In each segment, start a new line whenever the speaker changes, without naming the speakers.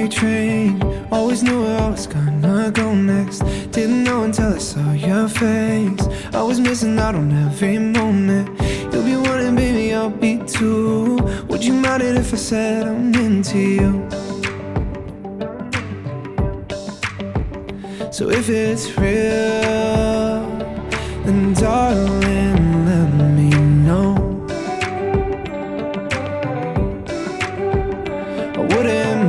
train. Always knew where I was gonna go next. Didn't know until I saw your face. I was missing out on every moment. You'll be one and baby, I'll be two. Would you mind it if I said I'm into you? So if it's real, then darling, let me know. I wouldn't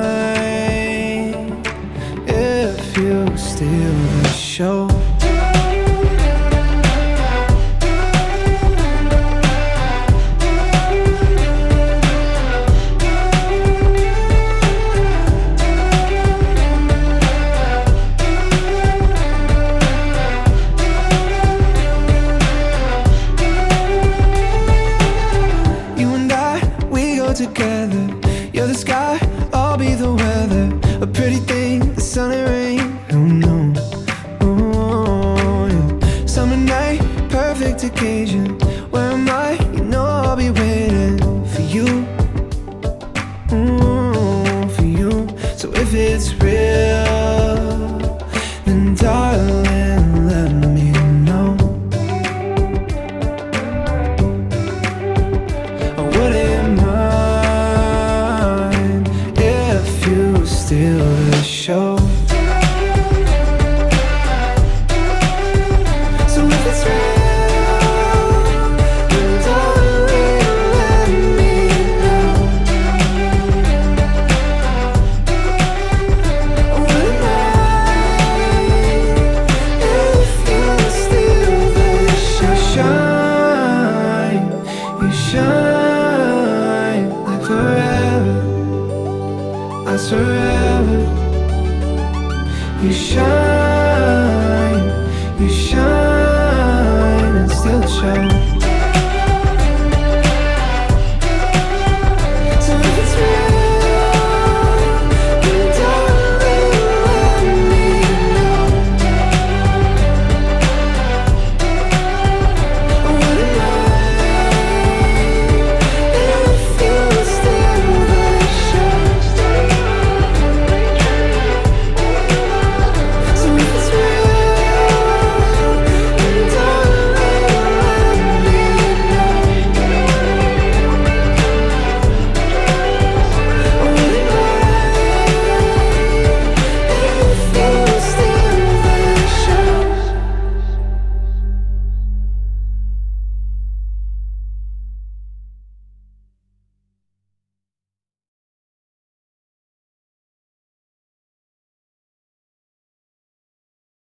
mind if you steal the show. Together, you're the sky, I'll be the weather. A pretty thing, the sun and rain, who knows? Oh, yeah. Summer night, perfect occasion. Where am I? You know I'll be waiting for you, for you. So if it's real, then darling, let me know. I wouldn't mind steal the show. So if it's real, then darling, let me know. I wouldn't mind if you steal the show. Shine, you shine like forever. I forever. You shine and still show.